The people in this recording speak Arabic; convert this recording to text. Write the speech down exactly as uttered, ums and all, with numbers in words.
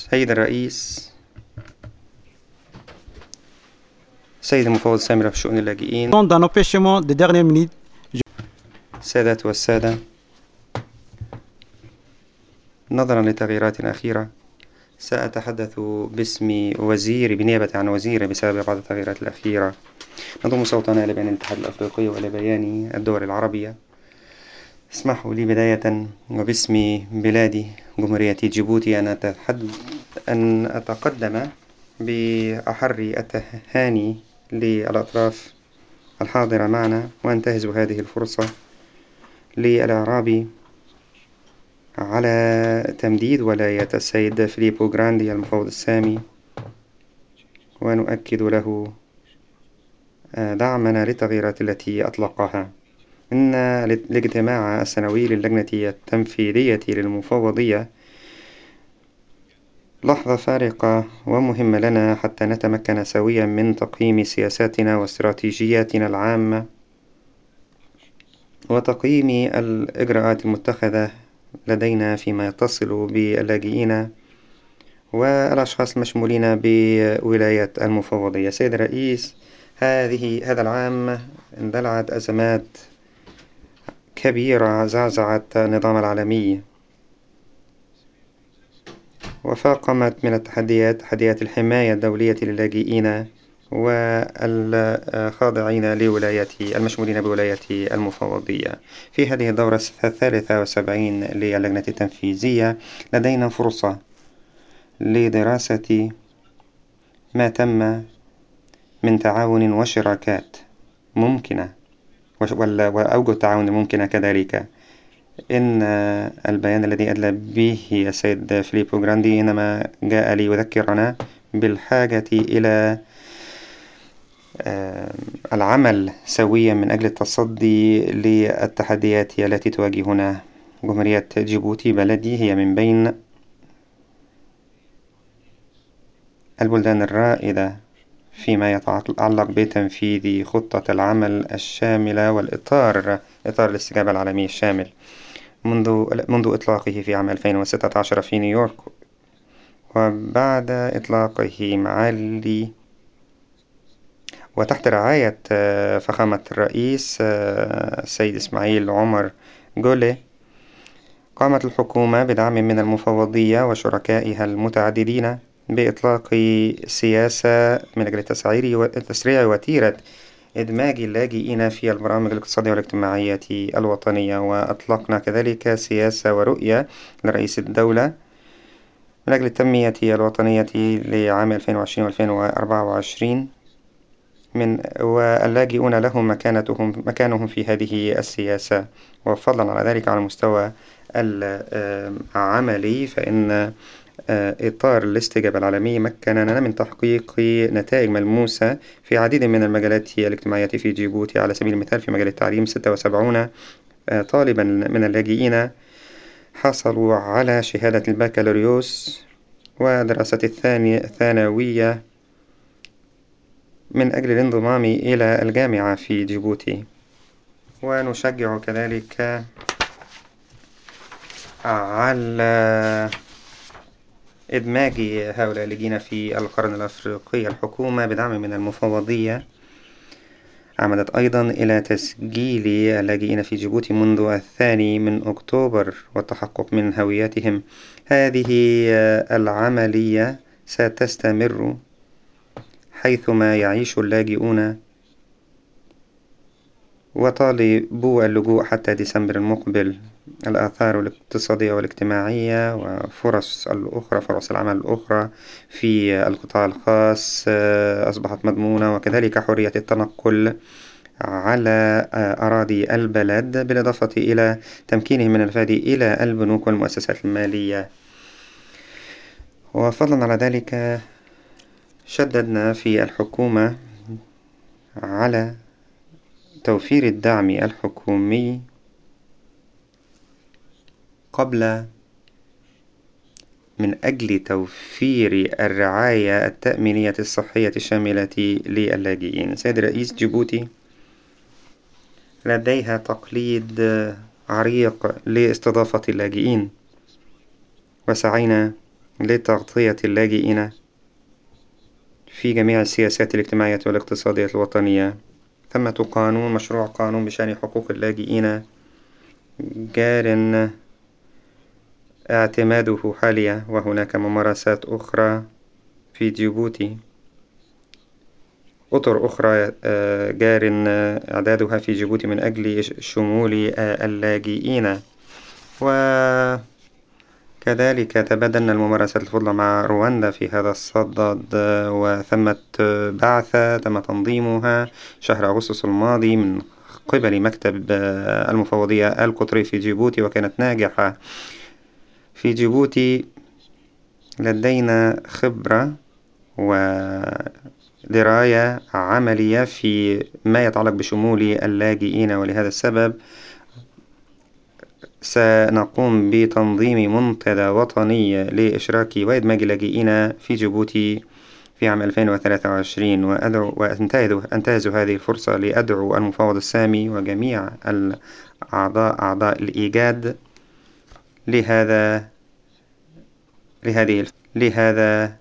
سيد الرئيس، سيد المفوض السامي في شؤون اللاجئين، السادات والسادة، نظرا للتغييرات الأخيرة سأتحدث باسم وزير بنيابة عن وزير بسبب بعض التغييرات الأخيرة. نضم صوتنا لبيان الاتحاد الأفريقي ولبيان الدول العربية. اسمحوا لي بداية وباسم بلادي جمهورية جيبوتي أن أتحد... أن أتقدم بأحر التهاني للأطراف الحاضرة معنا، وأنتهز هذه الفرصة للإعراب على تمديد ولاية السيد فيليبو غراندي المفوض السامي، ونؤكد له دعمنا للتغييرات التي أطلقها. إن الاجتماع السنوي للجنة التنفيذية للمفوضية لحظة فارقة ومهمة لنا حتى نتمكن سويا من تقييم سياساتنا واستراتيجياتنا العامة وتقييم الإجراءات المتخذة لدينا فيما يتصل باللاجئين والأشخاص المشمولين بولاية المفوضية. سيد الرئيس، هذه هذا العام اندلعت أزمات كبيرة زعزعت النظام العالمي وفاقمت من التحديات تحديات الحماية الدولية للاجئين والخاضعين لولاية المشمولين بولاية المفوضية. في هذه الدورة الثالثة والسبعين للجنة التنفيذية لدينا فرصة لدراسة ما تم من تعاون وشراكات ممكنة وأوجه التعاون الممكنة كذلك. إن البيان الذي أدلى به السيد فيليبو غراندي إنما جاء ليذكرنا بالحاجة إلى العمل سويا من أجل التصدي للتحديات التي تواجهنا. جمهورية جيبوتي بلدي هي من بين البلدان الرائدة فيما يتعلق بتنفيذ خطة العمل الشاملة والإطار إطار الاستجابة العالمي الشامل منذ منذ إطلاقه في عام ألفين وستة عشر في نيويورك، وبعد إطلاقه معالي وتحت رعاية فخامة الرئيس السيد إسماعيل عمر جولي، قامت الحكومة بدعم من المفوضية وشركائها المتعددين بإطلاق سياسة من أجل تسريع وتيرة إدماج اللاجئين في البرامج الاقتصادية والاجتماعية الوطنية. وأطلقنا كذلك سياسة ورؤية لرئيس الدولة من أجل التنمية الوطنية لعام ألفين وعشرين و ألفين وأربعة وعشرين، من واللاجئون لهم مكانتهم مكانهم في هذه السياسة. وفضلا على ذلك على المستوى العملي فإن إطار الاستجابة العالمي مكننا من تحقيق نتائج ملموسة في عديد من المجالات الاجتماعية في جيبوتي. على سبيل المثال في مجال التعليم ستة وسبعين طالبا من اللاجئين حصلوا على شهادة البكالوريوس ودراسة الثانوية من أجل الانضمام إلى الجامعة في جيبوتي. ونشجع كذلك على إدماج هؤلاء اللاجئين في القرن الأفريقي. الحكومة بدعم من المفوضية عمدت أيضا إلى تسجيل اللاجئين في جيبوتي منذ الثاني من أكتوبر والتحقق من هويتهم. هذه العملية ستستمر حيثما يعيش اللاجئون وطالبو اللجوء حتى ديسمبر المقبل. الآثار الاقتصادية والاجتماعية وفرص الأخرى فرص العمل الأخرى في القطاع الخاص أصبحت مضمونة، وكذلك حرية التنقل على أراضي البلد، بالإضافة إلى تمكينهم من الفائدة إلى البنوك والمؤسسات المالية. وفضلا على ذلك شددنا في الحكومة على توفير الدعم الحكومي قبل من أجل توفير الرعاية التأمينية الصحية الشاملة للاجئين. سيد رئيس جيبوتي لديها تقليد عريق لاستضافة اللاجئين، وسعينا لتغطية اللاجئين في جميع السياسات الاجتماعية والاقتصادية الوطنية. ثمة قانون مشروع قانون بشأن حقوق اللاجئين جار اعتماده حاليا، وهناك ممارسات أخرى في جيبوتي، أطر أخرى جار إعدادها في جيبوتي من أجل شمول اللاجئين. وكذلك تبادلنا الممارسات الفضلى مع رواندا في هذا الصدد، وثمة بعثة تم تنظيمها شهر أغسطس الماضي من قبل مكتب المفوضية القطري في جيبوتي، وكانت ناجحة. في جيبوتي لدينا خبرة ودراية عملية في ما يتعلق بشمول اللاجئين، ولهذا السبب سنقوم بتنظيم منتدى وطني لإشراك وإدماج اللاجئين في جيبوتي في عام ألفين وثلاثة وعشرين. وأدعو وأنتهز هذه الفرصة لأدعو المفوض السامي وجميع الأعضاء أعضاء الإيجاد لهذا لهذه لهذا